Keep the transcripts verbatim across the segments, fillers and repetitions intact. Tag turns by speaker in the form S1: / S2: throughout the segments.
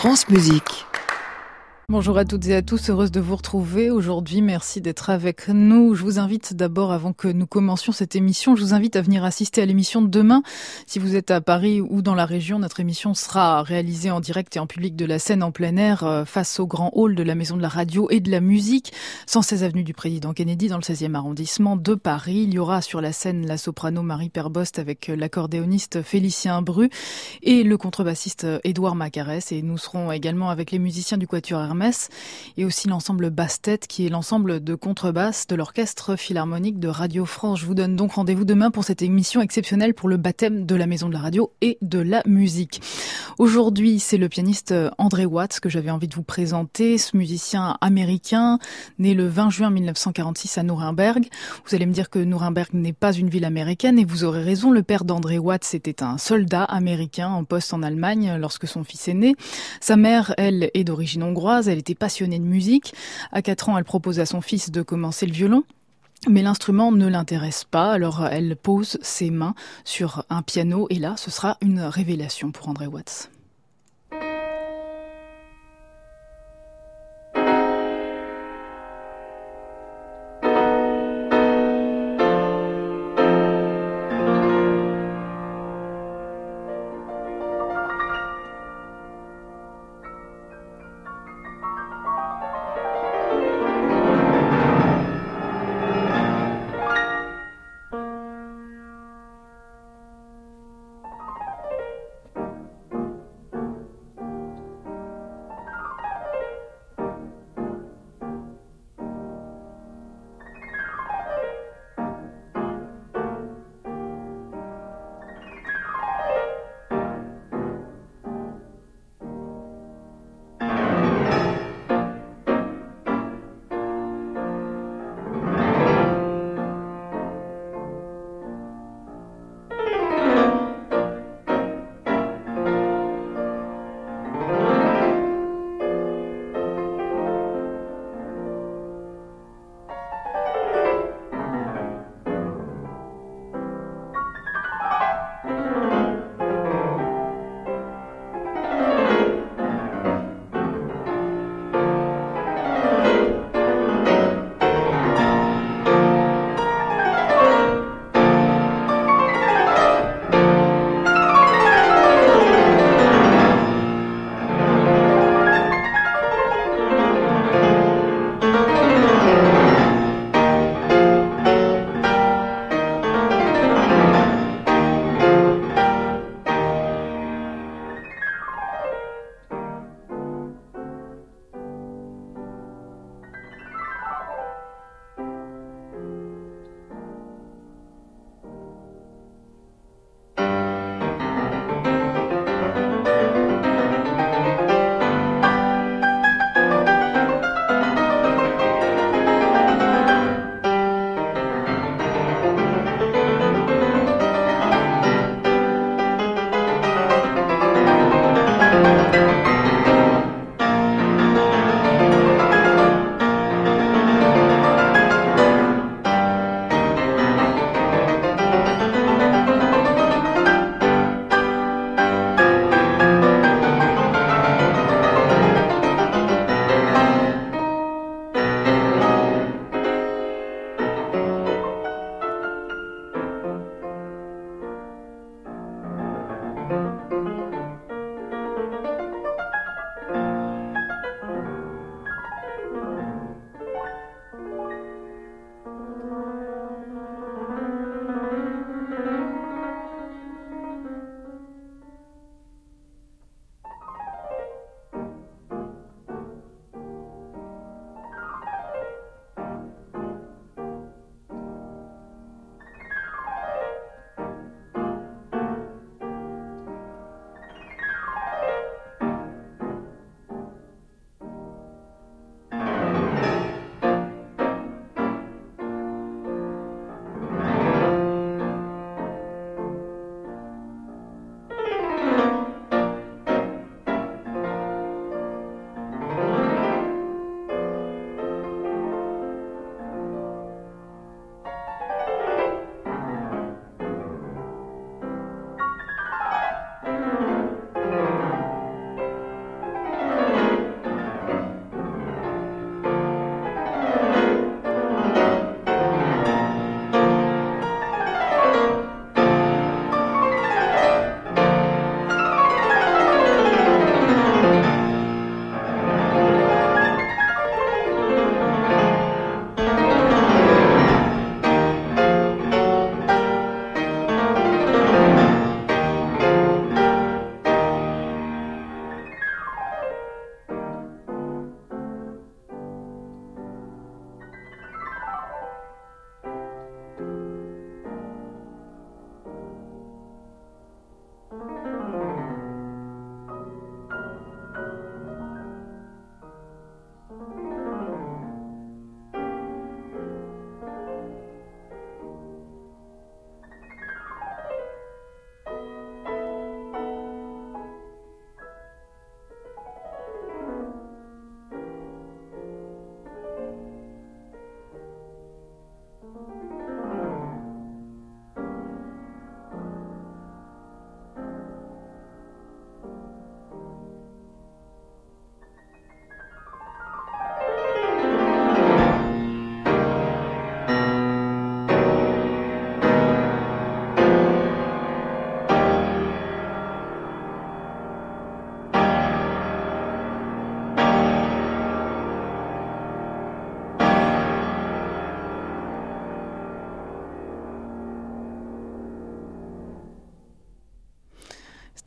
S1: France Musique.
S2: Bonjour à toutes et à tous, heureuse de vous retrouver aujourd'hui. Merci d'être avec nous. Je vous invite d'abord, avant que nous commencions cette émission, je vous invite à venir assister à l'émission de demain. Si vous êtes à Paris ou dans la région, notre émission sera réalisée en direct et en public de la scène en plein air euh, face au grand hall de la Maison de la Radio et de la Musique, cent seize avenue du Président Kennedy dans le seizième arrondissement de Paris. Il y aura sur la scène la soprano Marie Perbost avec l'accordéoniste Félicien Bru et le contrebassiste Édouard Macarès. Et nous serons également avec les musiciens du Quatuor Hermès et aussi l'ensemble Bastet qui est l'ensemble de contrebasse de l'Orchestre Philharmonique de Radio France. Je vous donne donc rendez-vous demain pour cette émission exceptionnelle pour le baptême de la Maison de la Radio et de la musique. Aujourd'hui, c'est le pianiste André Watts que j'avais envie de vous présenter, ce musicien américain né le vingt juin mille neuf cent quarante-six à Nuremberg. Vous allez me dire que Nuremberg n'est pas une ville américaine et vous aurez raison, le père d'André Watts était un soldat américain en poste en Allemagne lorsque son fils est né. Sa mère, elle, est d'origine hongroise. Elle était passionnée de musique. À quatre ans, elle propose à son fils de commencer le violon. Mais l'instrument ne l'intéresse pas, alors elle pose ses mains sur un piano et là, ce sera une révélation pour André Watts.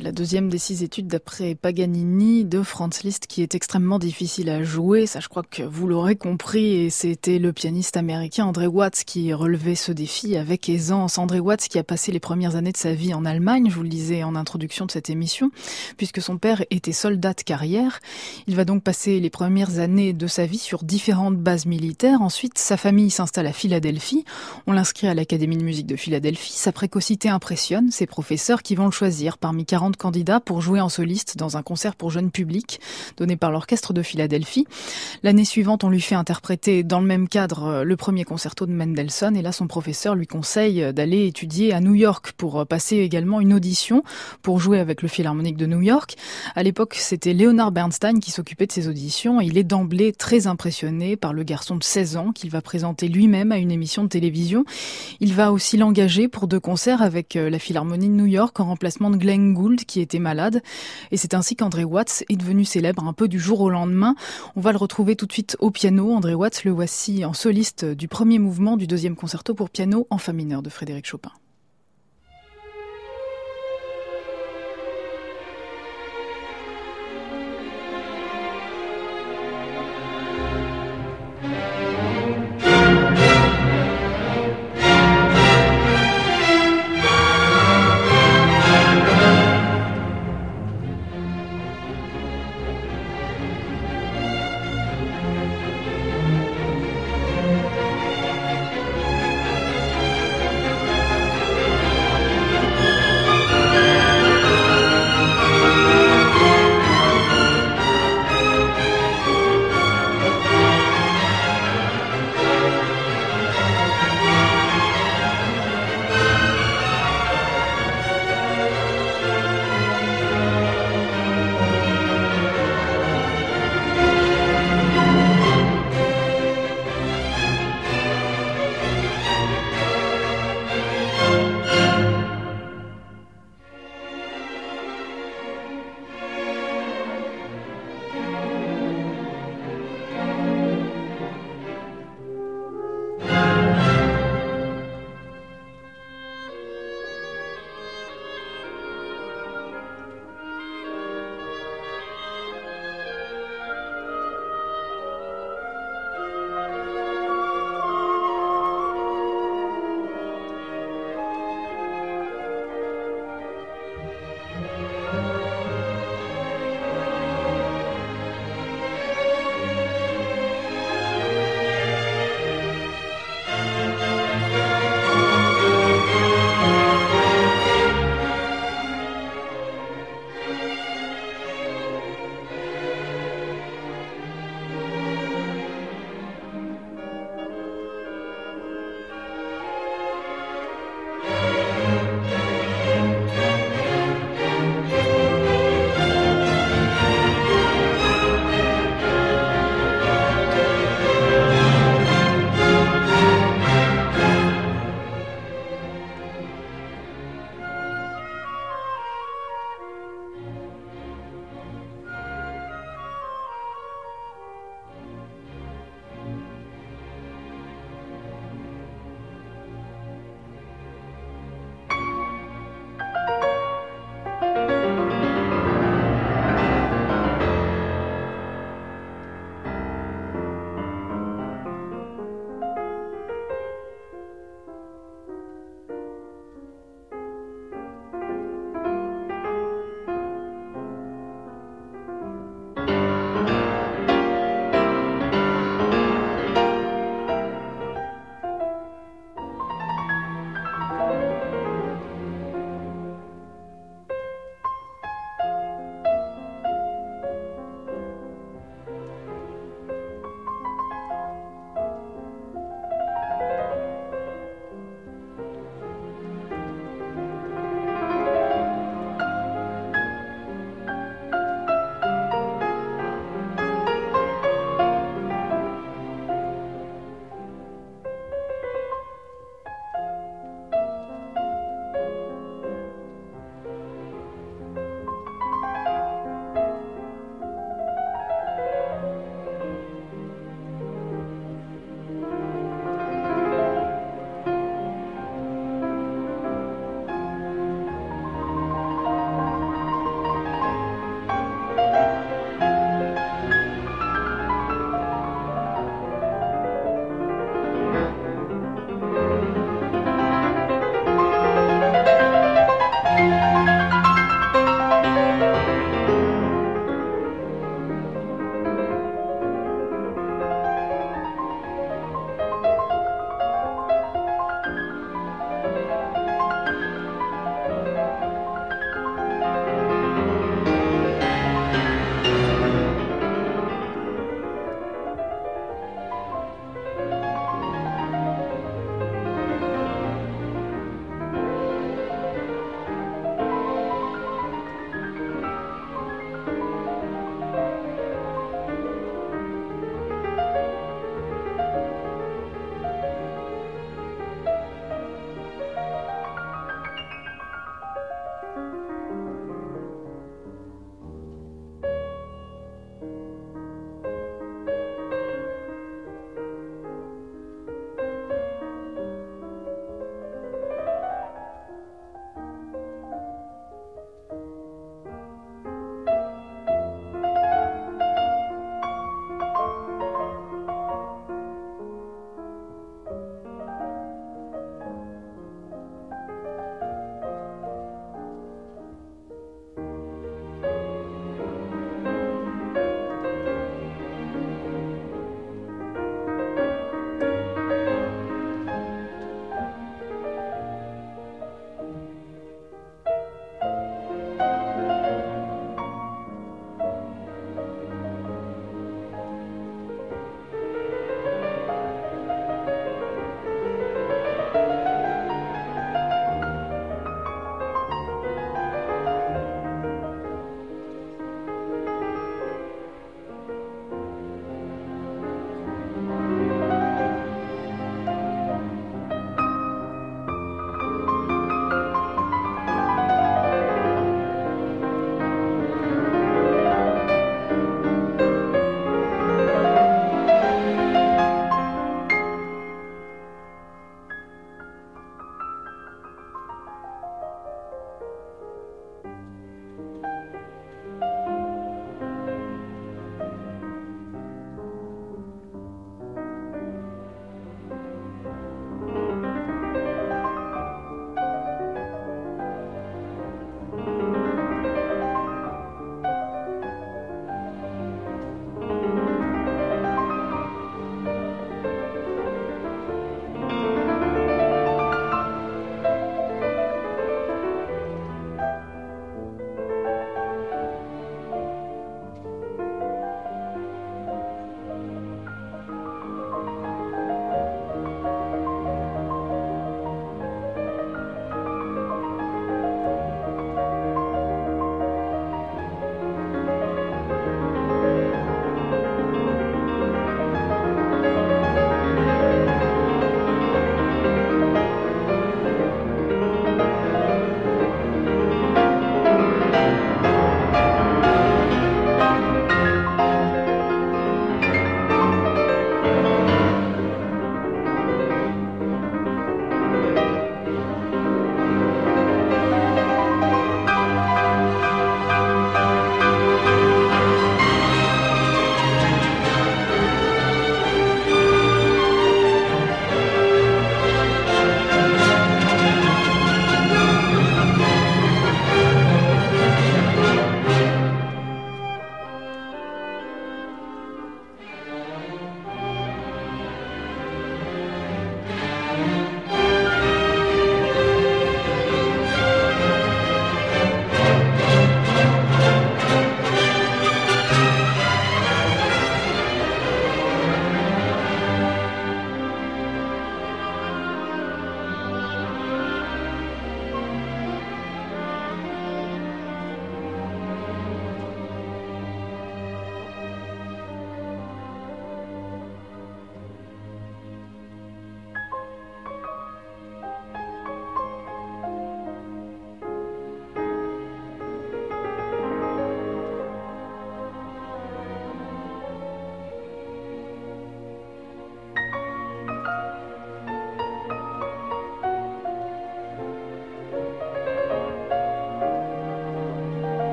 S2: C'est la deuxième des six études d'après Paganini de Franz Liszt qui est extrêmement difficile à jouer. Ça, je crois que vous l'aurez compris. Et c'était le pianiste américain André Watts qui relevait ce défi avec aisance. André Watts qui a passé les premières années de sa vie en Allemagne, je vous le disais en introduction de cette émission, puisque son père était soldat de carrière. Il va donc passer les premières années de sa vie sur différentes bases militaires. Ensuite, sa famille s'installe à Philadelphie. On l'inscrit à l'Académie de musique de Philadelphie. Sa précocité impressionne ses professeurs qui vont le choisir parmi quarante candidats pour jouer en soliste dans un concert pour jeunes publics donné par l'Orchestre de Philadelphie. L'année suivante, on lui fait interpréter dans le même cadre le premier concerto de Mendelssohn et là, son professeur lui conseille d'aller étudier à New York pour passer également une audition pour jouer avec le Philharmonique de New York. À l'époque, c'était Leonard Bernstein qui s'occupait de ces auditions et il est d'emblée très impressionné par le garçon de seize ans qu'il va présenter lui-même à une émission de télévision. Il va aussi l'engager pour deux concerts avec la Philharmonie de New York en remplacement de Glenn Gould qui était malade. Et c'est ainsi qu'André Watts est devenu célèbre un peu du jour au lendemain. On va le retrouver tout de suite au piano. André Watts, le voici en soliste du premier mouvement du deuxième concerto pour piano en fa mineur de Frédéric Chopin.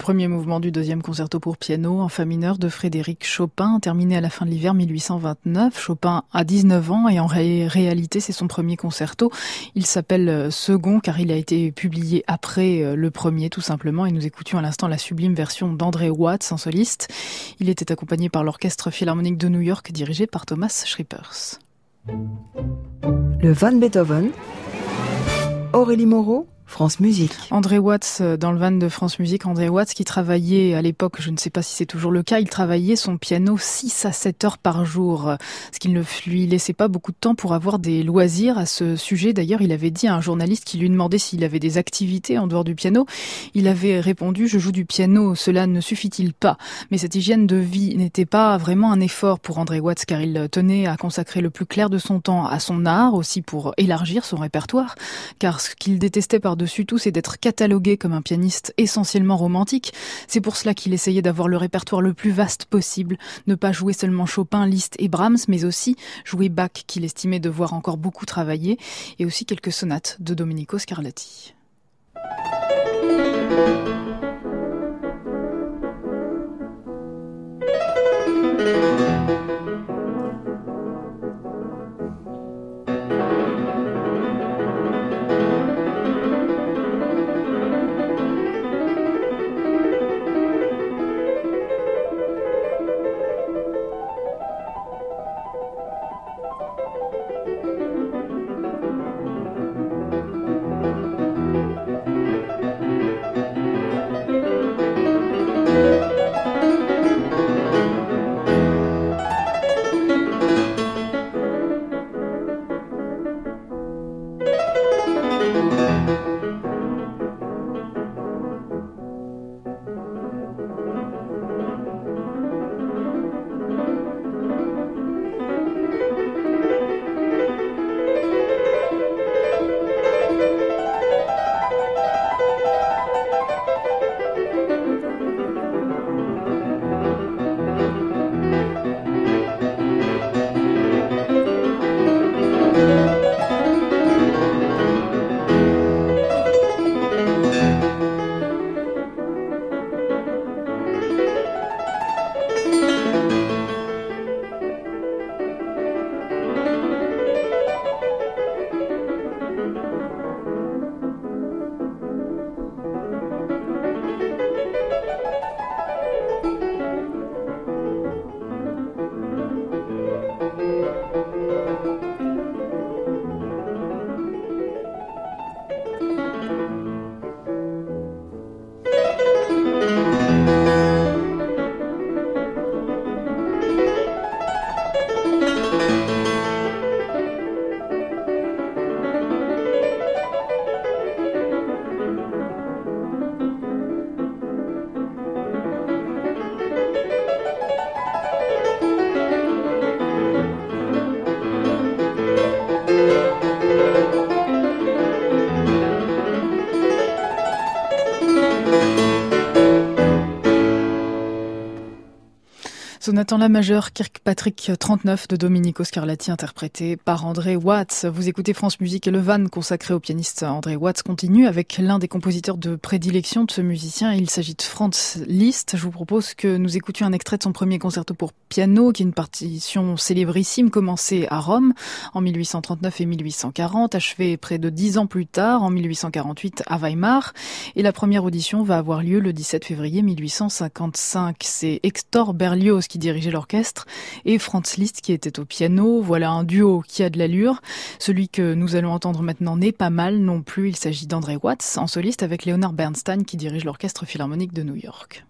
S2: premier mouvement du deuxième concerto pour piano en fa mineur de Frédéric Chopin, terminé à la fin de l'hiver mille huit cent vingt-neuf. Chopin a dix-neuf ans et en ré- réalité c'est son premier concerto. Il s'appelle Second car il a été publié après le premier tout simplement, et nous écoutions à l'instant la sublime version d'André Watts en soliste. Il était accompagné par l'Orchestre Philharmonique de New York dirigé par Thomas Schrippers.
S1: Le Van Beethoven, Aurélie Moreau, France Musique.
S2: André Watts, dans le van de France Musique, André Watts qui travaillait à l'époque, je ne sais pas si c'est toujours le cas, il travaillait son piano six à sept heures par jour, ce qui ne lui laissait pas beaucoup de temps pour avoir des loisirs à ce sujet. D'ailleurs, il avait dit à un journaliste qui lui demandait s'il avait des activités en dehors du piano, il avait répondu « Je joue du piano, cela ne suffit-il pas ?» Mais cette hygiène de vie n'était pas vraiment un effort pour André Watts car il tenait à consacrer le plus clair de son temps à son art, aussi pour élargir son répertoire, car ce qu'il détestait par dessus tout, c'est d'être catalogué comme un pianiste essentiellement romantique. C'est pour cela qu'il essayait d'avoir le répertoire le plus vaste possible, ne pas jouer seulement Chopin, Liszt et Brahms, mais aussi jouer Bach, qu'il estimait devoir encore beaucoup travailler, et aussi quelques sonates de Domenico Scarlatti. Sonate en la majeure, Kirkpatrick trente-neuf de Domenico Scarlatti, interprété par André Watts. Vous écoutez France Musique et le van consacré au pianiste André Watts continue avec l'un des compositeurs de prédilection de ce musicien. Il s'agit de Franz Liszt. Je vous propose que nous écoutions un extrait de son premier concerto pour piano, qui est une partition célébrissime commencée à Rome en mille huit cent trente-neuf et mille huit cent quarante, achevée près de dix ans plus tard, en mille huit cent quarante-huit à Weimar. Et la première audition va avoir lieu le dix-sept février mille huit cent cinquante-cinq. C'est Hector Berlioz qui dirigeait l'orchestre et Franz Liszt qui était au piano. Voilà un duo qui a de l'allure. Celui que nous allons entendre maintenant n'est pas mal non plus. Il s'agit d'André Watts en soliste avec Leonard Bernstein qui dirige l'Orchestre Philharmonique de New York.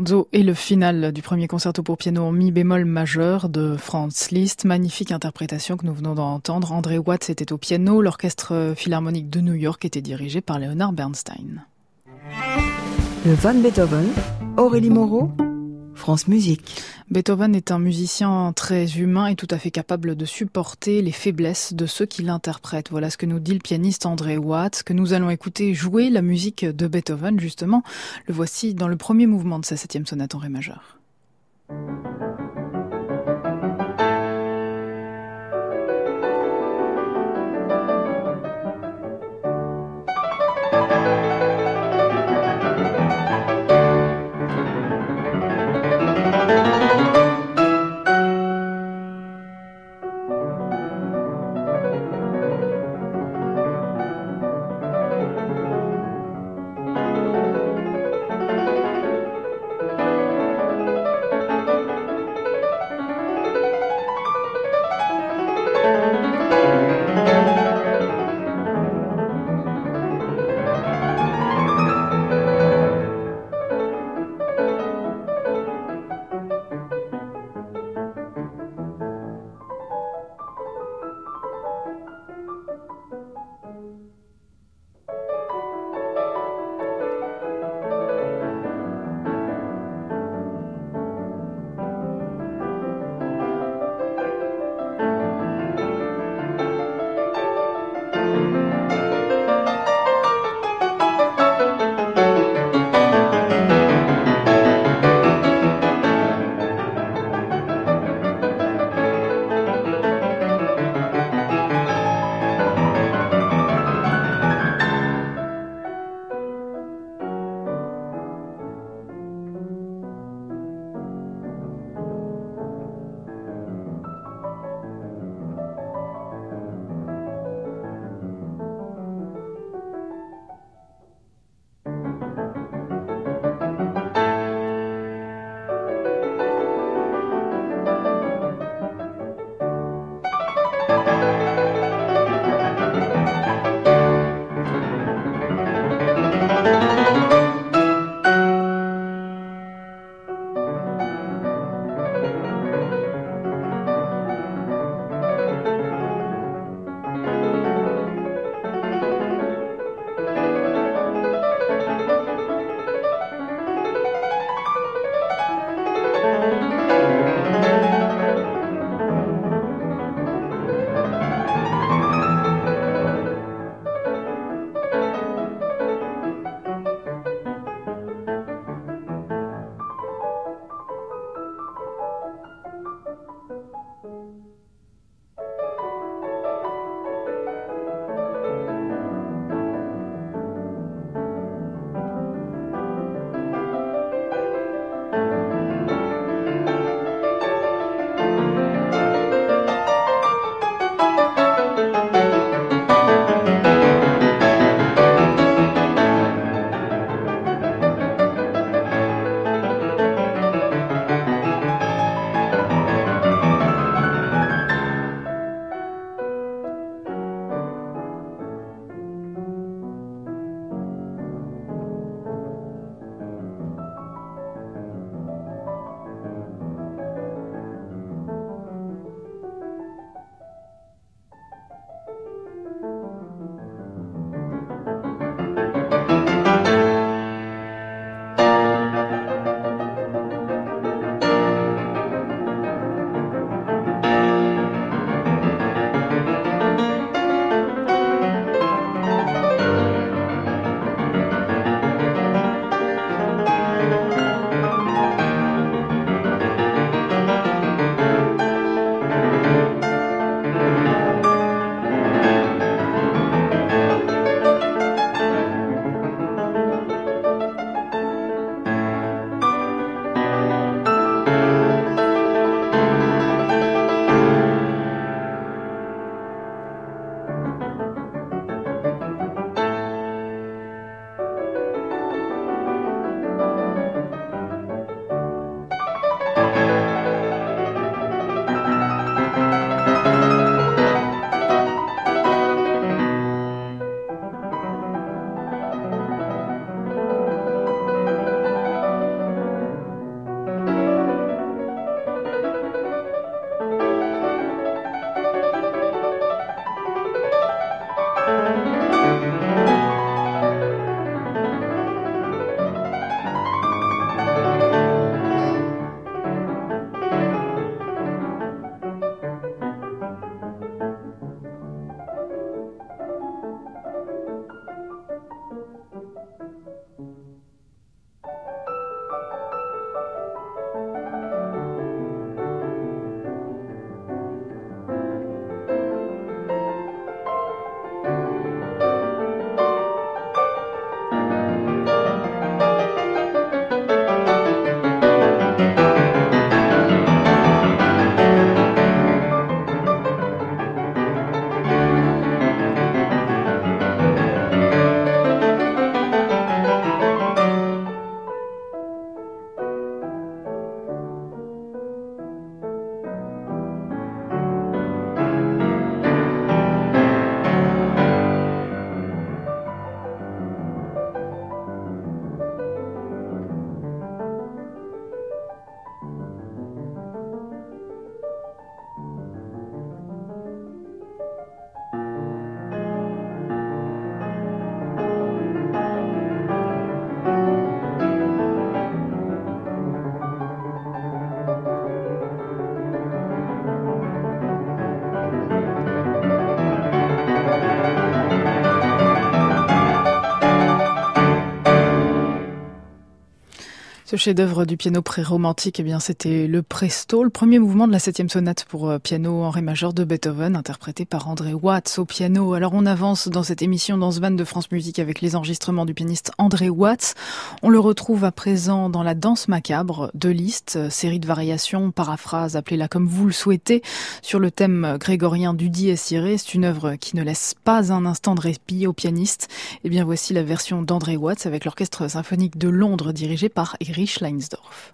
S2: Scherzo et le final du premier concerto pour piano en mi bémol majeur de Franz Liszt. Magnifique interprétation que nous venons d'entendre. André Watts était au piano. L'orchestre philharmonique de New York était dirigé par Leonard Bernstein.
S1: Le Van Beethoven, Aurélie Moreau, France Musique.
S2: Beethoven est un musicien très humain et tout à fait capable de supporter les faiblesses de ceux qui l'interprètent. Voilà ce que nous dit le pianiste André Watts, que nous allons écouter jouer la musique de Beethoven, justement. Le voici dans le premier mouvement de sa septième sonate en ré majeur. Ce chef-d'œuvre du piano pré-romantique, eh bien, c'était le Presto, le premier mouvement de la septième sonate pour piano en ré majeur de Beethoven, interprété par André Watts au piano. Alors, on avance dans cette émission dans ce van de France Musique avec les enregistrements du pianiste André Watts. On le retrouve à présent dans la Danse macabre de Liszt, série de variations, paraphrases, appelez-la comme vous le souhaitez, sur le thème grégorien du Dies Irae. C'est une œuvre qui ne laisse pas un instant de répit au pianiste. Eh bien, voici la version d'André Watts avec l'Orchestre symphonique de Londres dirigé par Erich Leinsdorf.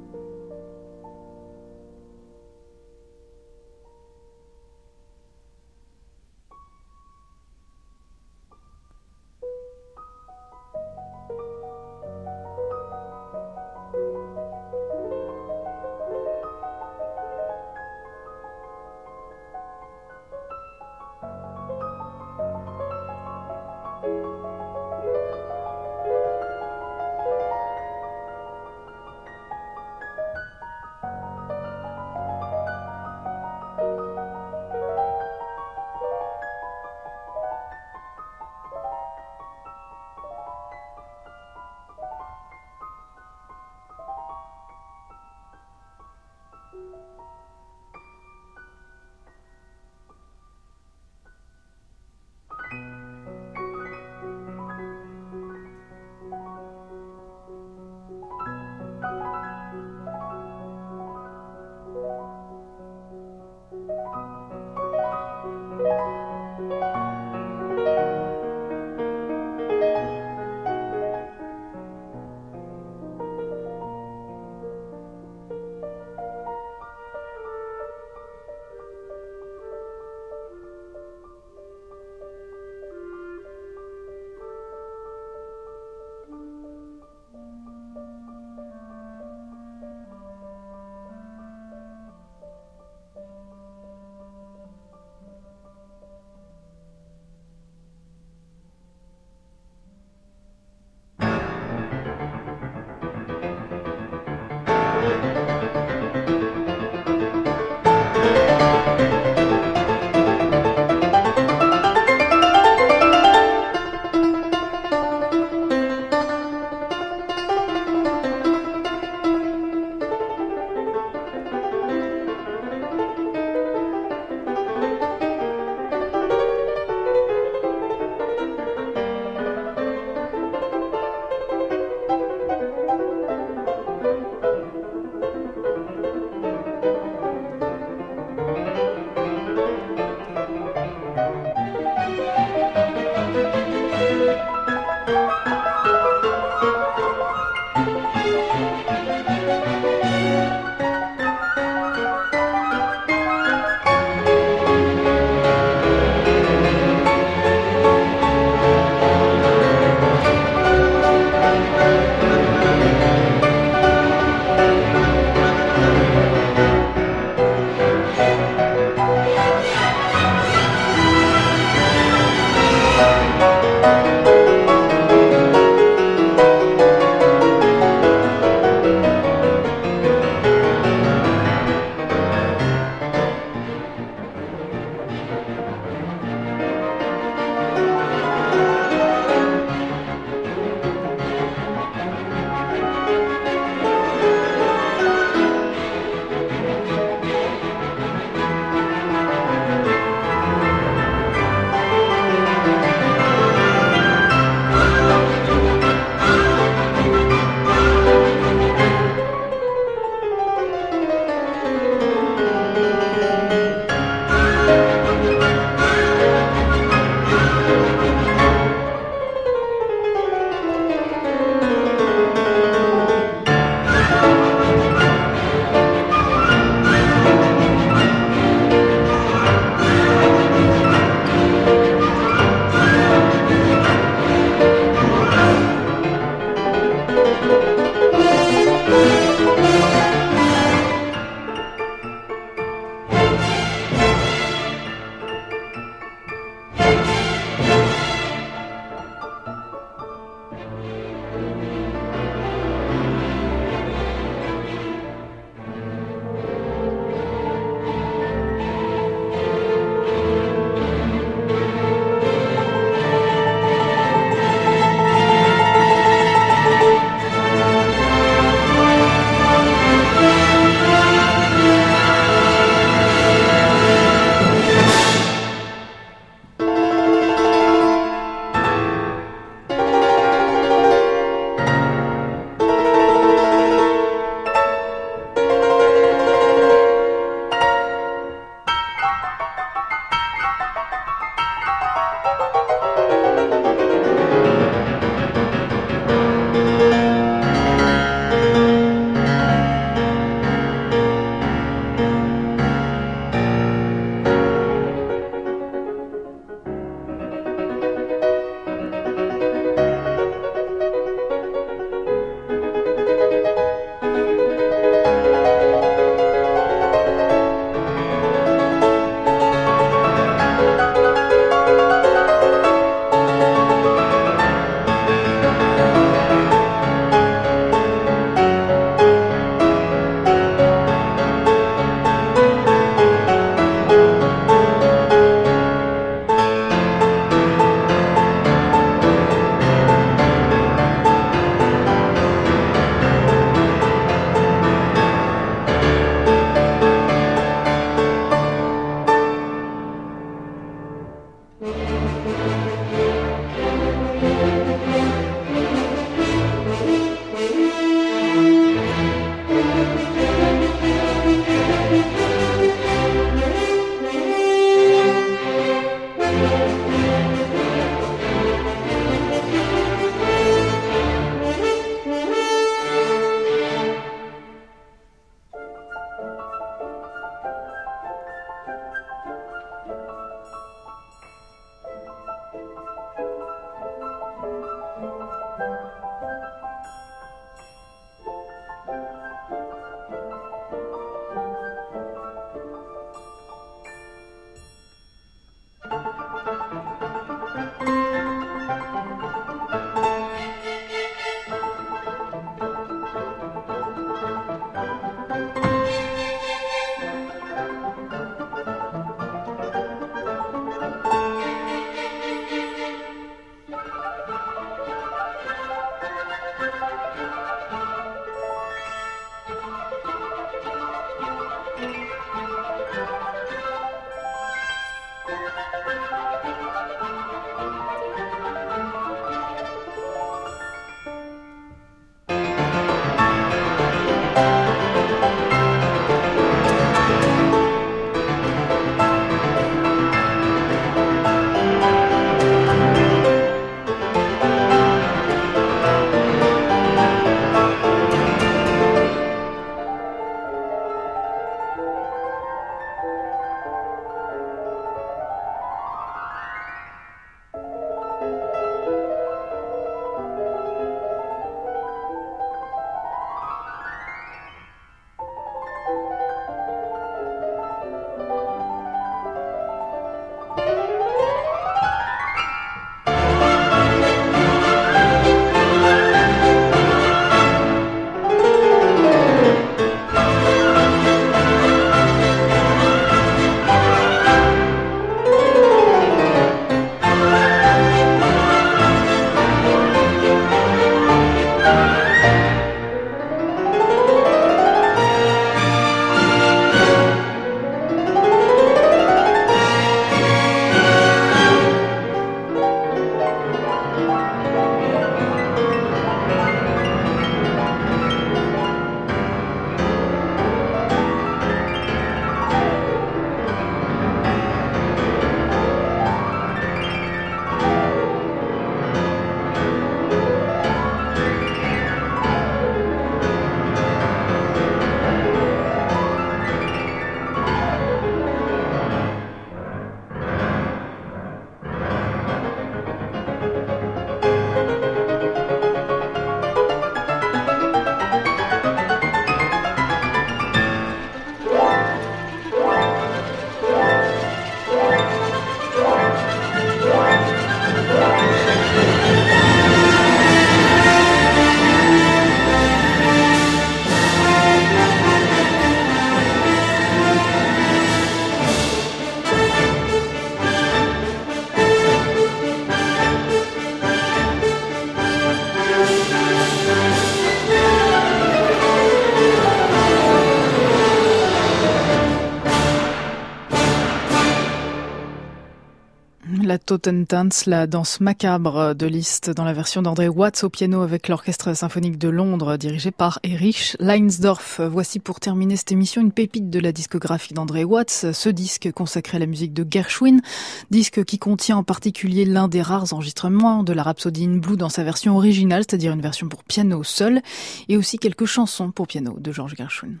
S2: la Totentanz, la danse macabre de Liszt dans la version d'André Watts au piano avec l'Orchestre symphonique de Londres dirigé par Erich Leinsdorf. Voici pour terminer cette émission une pépite de la discographie d'André Watts, ce disque consacré à la musique de Gershwin, disque qui contient en particulier l'un des rares enregistrements de la Rhapsody in Blue dans sa version originale, c'est-à-dire une version pour piano seul, et aussi quelques chansons pour piano de George Gershwin.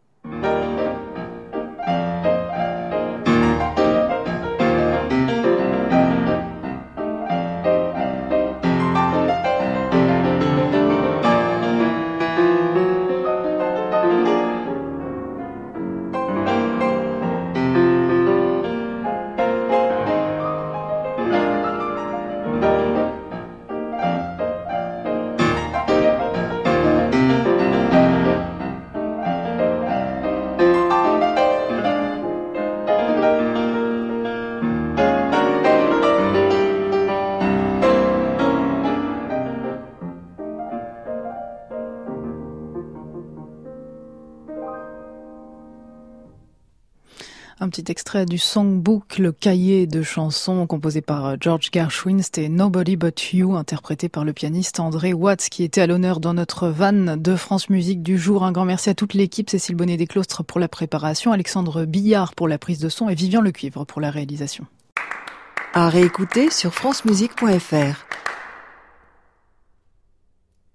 S2: Un petit extrait du songbook, le cahier de chansons composé par George Gershwin, c'était Nobody But You, interprété par le pianiste André Watts, qui était à l'honneur dans notre van de France Musique du jour. Un grand merci à toute l'équipe, Cécile Bonnet-Desclostres pour la préparation, Alexandre Billard pour la prise de son et Vivian Lecuivre pour la réalisation.
S1: À réécouter sur francemusique point f r.